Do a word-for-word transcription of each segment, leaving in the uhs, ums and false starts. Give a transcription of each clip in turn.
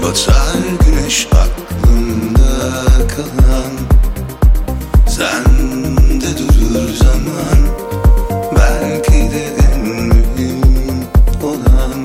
Batar güneş aklımda kalan, sende durur zaman. Belki de en mühim olan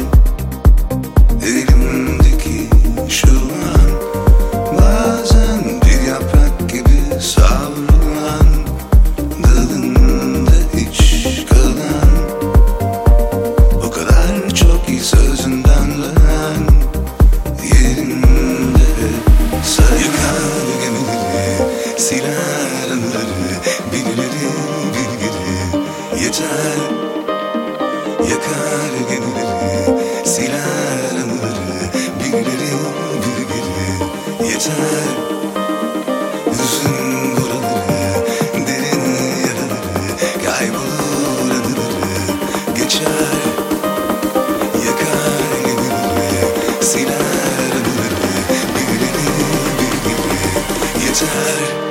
elimdeki şu an. Bazen bir yaprak gibi savrulan, dalında hiç kalan. O kadar çok ki sözünden dönen, yerinde sayıkar gemileri, siler anıları, birileri bilgileri yeter. Yakar gemileri, siler anıları, birileri bilgileri yeter. Üzün buraları, derin yaraları, kaybolur anıları, geçer. Yakar gemileri, siler anıları, birileri bilgileri yeter.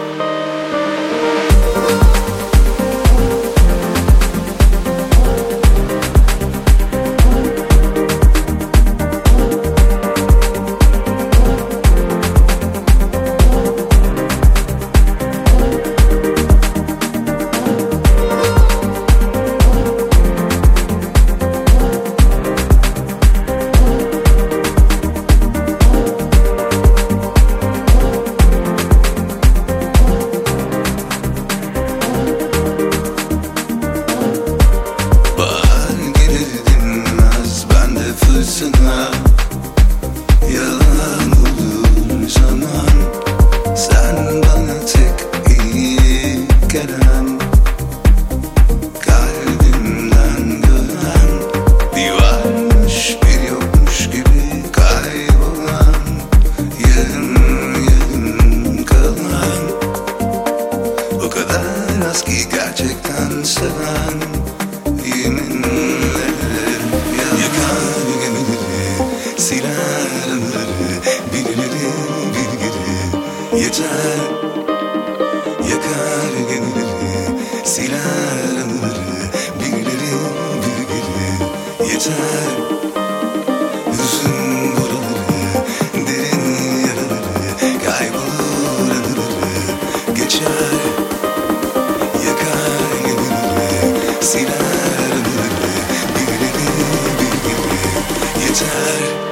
Fırsına yalan olur zaman. Sen bana tek iyi gelen, kalbimden gören. Bir varmış bir yokmuş gibi kaybolan, yarım yarım kalan. O kadar az ki gerçekten seven, yeminle yakar gemileri, siler anıları, birileri bilgileri yeter. Yakar gemileri, siler anıları, birileri bilgileri yeter. Üzün buraları, derin yaraları, kaybolur anıları, geçer. Yakar gemileri, siler anıları, birileri bilgileri yeter.